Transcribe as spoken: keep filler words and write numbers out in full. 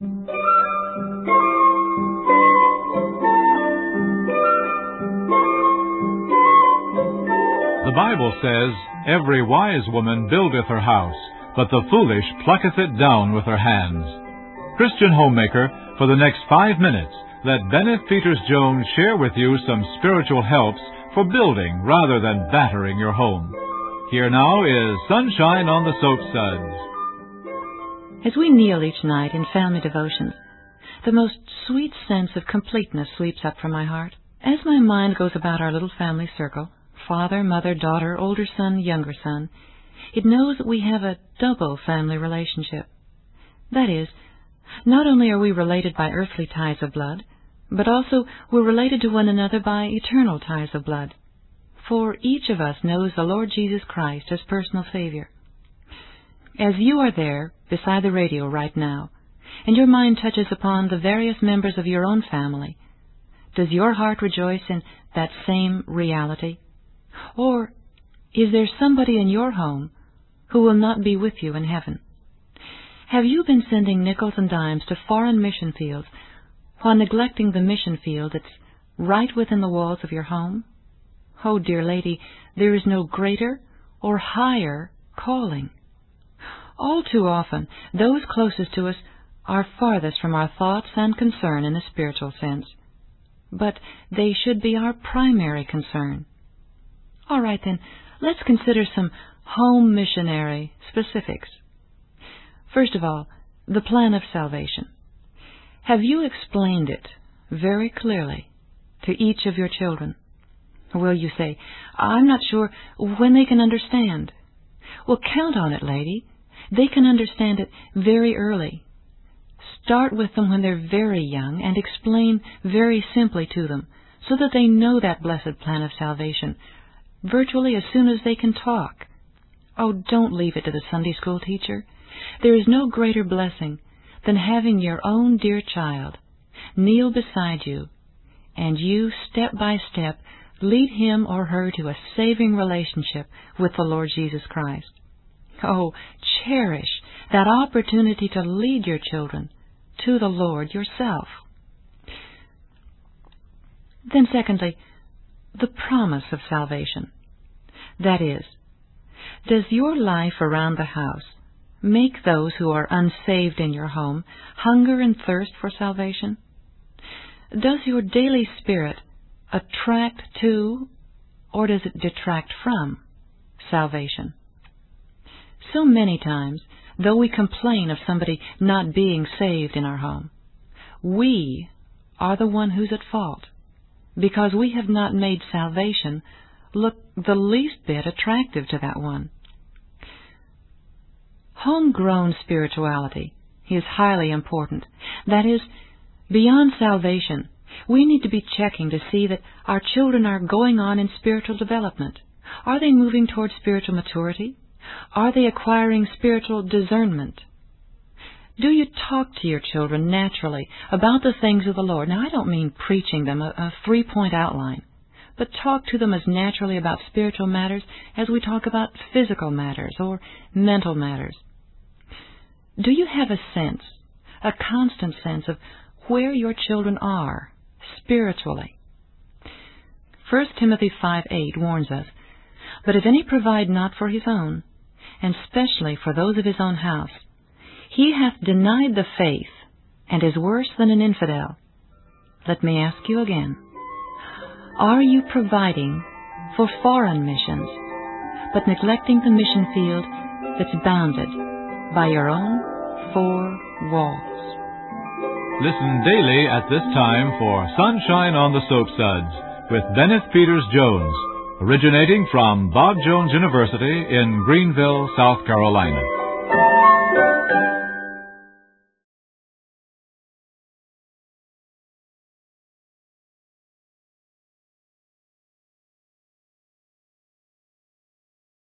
The Bible says, "Every wise woman buildeth her house, but the foolish plucketh it down with her hands." Christian homemaker, for the next five minutes, let Bennett Peters Jones share with you some spiritual helps for building rather than battering your home. Here now is Sunshine on the Soapsuds. As we kneel each night in family devotions, the most sweet sense of completeness sweeps up from my heart. As my mind goes about our little family circle, father, mother, daughter, older son, younger son, it knows that we have a double family relationship. That is, not only are we related by earthly ties of blood, but also we're related to one another by eternal ties of blood. For each of us knows the Lord Jesus Christ as personal Savior. As you are there beside the radio right now, and your mind touches upon the various members of your own family, does your heart rejoice in that same reality? Or is there somebody in your home who will not be with you in heaven? Have you been sending nickels and dimes to foreign mission fields while neglecting the mission field that's right within the walls of your home? Oh, dear lady, there is no greater or higher calling. All too often, those closest to us are farthest from our thoughts and concern in a spiritual sense. But they should be our primary concern. All right, then, let's consider some home missionary specifics. First of all, the plan of salvation. Have you explained it very clearly to each of your children? Will you say, I'm not sure when they can understand? Well, count on it, lady. They can understand it very early. Start with them when they're very young and explain very simply to them so that they know that blessed plan of salvation virtually as soon as they can talk. Oh, don't leave it to the Sunday school teacher. There is no greater blessing than having your own dear child kneel beside you and you, step by step, lead him or her to a saving relationship with the Lord Jesus Christ. Oh, cherish that opportunity to lead your children to the Lord yourself. Then secondly, the promise of salvation. That is, does your life around the house make those who are unsaved in your home hunger and thirst for salvation? Does your daily spirit attract to, or does it detract from, salvation? So many times, though we complain of somebody not being saved in our home, we are the one who's at fault, because we have not made salvation look the least bit attractive to that one. Homegrown spirituality is highly important. That is, beyond salvation, we need to be checking to see that our children are going on in spiritual development. Are they moving toward spiritual maturity? Are they acquiring spiritual discernment? Do you talk to your children naturally about the things of the Lord? Now, I don't mean preaching them a, a three-point outline, but talk to them as naturally about spiritual matters as we talk about physical matters or mental matters. Do you have a sense, a constant sense of where your children are spiritually? First Timothy five eight warns us, "But if any provide not for his own, and specially for those of his own house, he hath denied the faith, and is worse than an infidel." Let me ask you again, are you providing for foreign missions, but neglecting the mission field that's bounded by your own four walls? Listen daily at this time for Sunshine on the Soapsuds with Bennett Peters Jones, originating from Bob Jones University in Greenville, South Carolina.